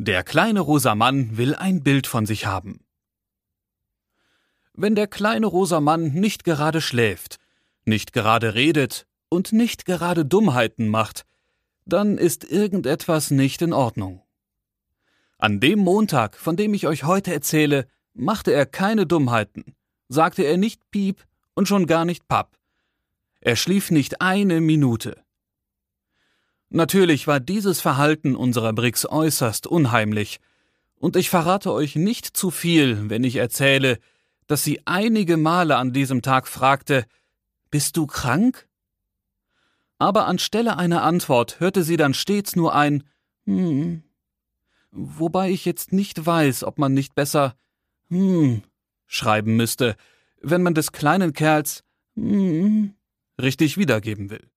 Der kleine rosa Mann will ein Bild von sich haben. Wenn der kleine rosa Mann nicht gerade schläft, nicht gerade redet und nicht gerade Dummheiten macht, dann ist irgendetwas nicht in Ordnung. An dem Montag, von dem ich euch heute erzähle, machte er keine Dummheiten, sagte er nicht Piep und schon gar nicht Papp. Er schlief nicht eine Minute. Natürlich war dieses Verhalten unserer Brix äußerst unheimlich, und ich verrate euch nicht zu viel, wenn ich erzähle, dass sie einige Male an diesem Tag fragte: »Bist du krank?« Aber anstelle einer Antwort hörte sie dann stets nur ein »Hm«, wobei ich jetzt nicht weiß, ob man nicht besser schreiben müsste, wenn man des kleinen Kerls richtig wiedergeben will.